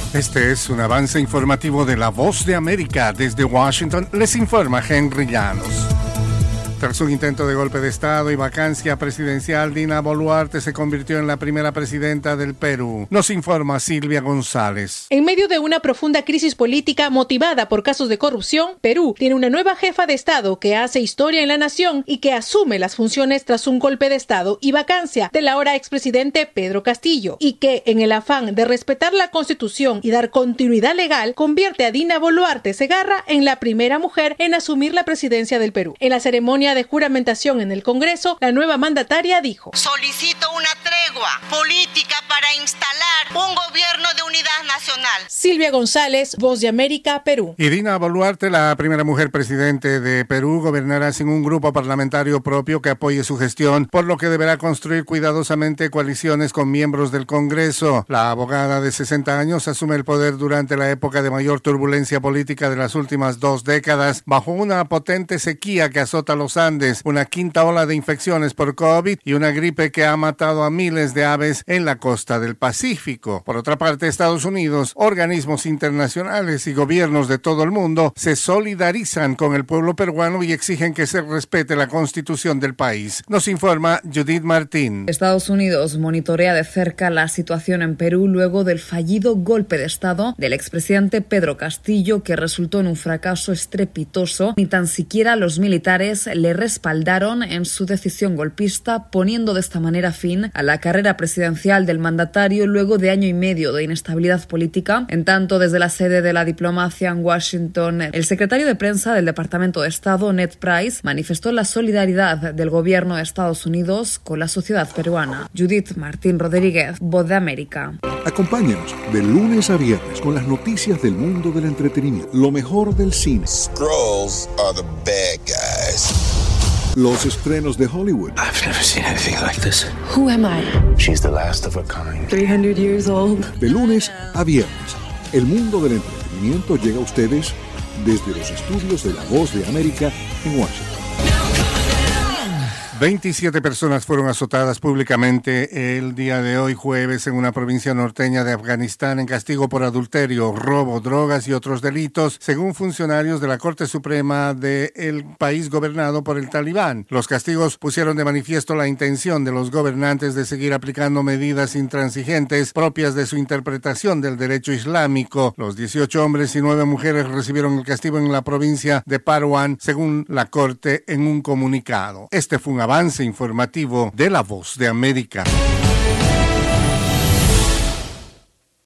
Este es un avance informativo de La Voz de América. Desde Washington les informa Henry Llanos. Tras un intento de golpe de Estado y vacancia presidencial, Dina Boluarte se convirtió en la primera presidenta del Perú. Nos informa Silvia González. En medio de una profunda crisis política motivada por casos de corrupción, Perú tiene una nueva jefa de Estado que hace historia en la nación y que asume las funciones tras un golpe de Estado y vacancia del ahora expresidente Pedro Castillo, y que, en el afán de respetar la Constitución y dar continuidad legal, convierte a Dina Boluarte Segarra en la primera mujer en asumir la presidencia del Perú. En la ceremonia de juramentación en el Congreso, la nueva mandataria dijo: solicito una tregua política para instalar un gobierno de unidad nacional. Silvia González, Voz de América, Perú. Y Dina Boluarte, la primera mujer presidente de Perú, gobernará sin un grupo parlamentario propio que apoye su gestión, por lo que deberá construir cuidadosamente coaliciones con miembros del Congreso. La abogada de 60 años asume el poder durante la época de mayor turbulencia política de las últimas 2 décadas, bajo una potente sequía que azota los Andes, una quinta ola de infecciones por COVID y una gripe que ha matado a miles de aves en la costa del Pacífico. Por otra parte, Estados Unidos, organismos internacionales y gobiernos de todo el mundo se solidarizan con el pueblo peruano y exigen que se respete la Constitución del país. Nos informa Judith Martín. Estados Unidos monitorea de cerca la situación en Perú luego del fallido golpe de Estado del expresidente Pedro Castillo, que resultó en un fracaso estrepitoso. Ni tan siquiera los militares le respaldaron en su decisión golpista, poniendo de esta manera fin a la carrera presidencial del mandatario luego de año y medio de inestabilidad política. En tanto, desde la sede de la diplomacia en Washington, el secretario de prensa del Departamento de Estado, Ned Price, manifestó la solidaridad del gobierno de Estados Unidos con la sociedad peruana. Judith Martín Rodríguez, Voz de América. Acompáñanos de lunes a viernes con las noticias del mundo del entretenimiento, lo mejor del cine. Skrulls are the bad guys. Los estrenos de Hollywood. I've never seen anything like this. Who am I? She's the last of a kind. 300 years old. De lunes a viernes, el mundo del entretenimiento llega a ustedes desde los estudios de La Voz de América en Washington. 27 personas fueron azotadas públicamente el día de hoy, jueves, en una provincia norteña de Afganistán en castigo por adulterio, robo, drogas y otros delitos, según funcionarios de la Corte Suprema del país gobernado por el Talibán. Los castigos pusieron de manifiesto la intención de los gobernantes de seguir aplicando medidas intransigentes propias de su interpretación del derecho islámico. Los 18 hombres y 9 mujeres recibieron el castigo en la provincia de Parwan, según la Corte en un comunicado. Este fue un avance informativo de La Voz de América.